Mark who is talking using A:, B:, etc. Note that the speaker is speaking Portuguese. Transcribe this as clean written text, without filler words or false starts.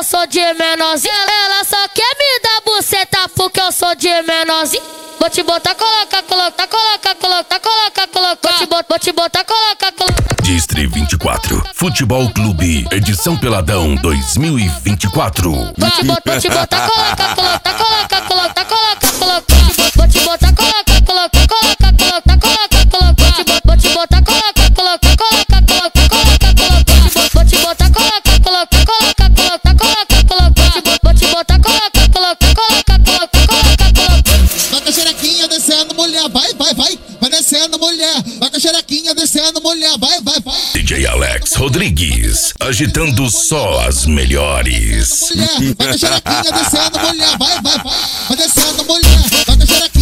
A: sou de menorzinho. Ela só quer me dar buceta porque eu sou de menorzinho. Vou te botar, coloca, coloca, coloca, coloca, coloca, coloca. Vou te botar, coloca, coloca.
B: Distri 24, Futebol Clube, edição Peladão 2024.
A: Vou te botar, coloca, coloca, coloca, coloca, coloca, coloca. Vou te botar, coloca, coloca, coloca, coloca, coloca, coloca. Vou te botar, coloca, coloca, coloca, coloca, coloca, coloca. Vou te botar, coloca, coloca, coloca, coloca, coloca, coloca. Vou te botar, coloca, coloca, coloca, coloca, coloca, coloca.
C: Vai com a xerequinha descendo, mulher, vai, vai, vai. Vai descendo, mulher. Vai com a xerequinha descendo, mulher, vai, vai, vai.
B: DJ Alex Rodrigues, agitando só as melhores.
C: Mulher, vai com a xerequinha descendo, mulher, vai, vai, vai. Vai descendo, mulher. Vai com a xerequinha.